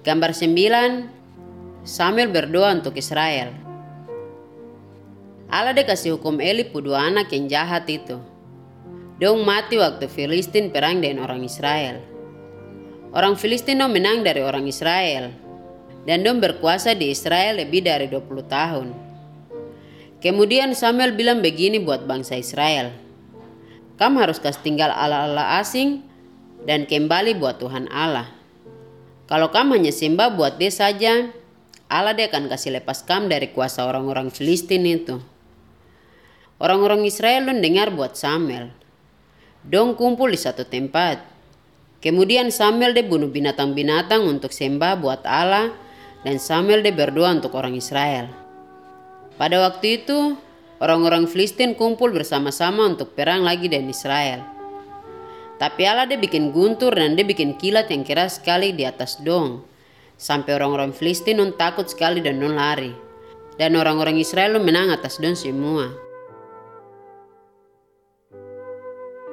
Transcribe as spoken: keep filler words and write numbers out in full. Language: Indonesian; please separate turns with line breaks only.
Gambar sembilan, Samuel berdoa untuk Israel. Allah de kasih hukum Eli pu dua anak yang jahat itu. Dong mati waktu Filistin perang dengan orang Israel. Orang Filistin dong menang dari orang Israel. Dan dong berkuasa di Israel lebih dari dua puluh tahun. Kemudian Samuel bilang begini buat bangsa Israel. Kamu harus kasih tinggal Allah-Allah asing dan kembali buat Tuhan Allah. Kalau kamu hanya sembah buat dia saja, Allah dia akan kasih lepas kamu dari kuasa orang-orang Filistin itu. Orang-orang Israel dong dengar buat Samuel. Dong kumpul di satu tempat. Kemudian Samuel dia bunuh binatang-binatang untuk sembah buat Allah, dan Samuel dia berdoa untuk orang Israel. Pada waktu itu, orang-orang Filistin kumpul bersama-sama untuk perang lagi dengan Israel. Tapi Allah dia bikin guntur dan dia bikin kilat yang keras sekali di atas dong. Sampai orang-orang Filistin dong takut sekali dan dong lari. Dan orang-orang Israel dong menang atas dong semua.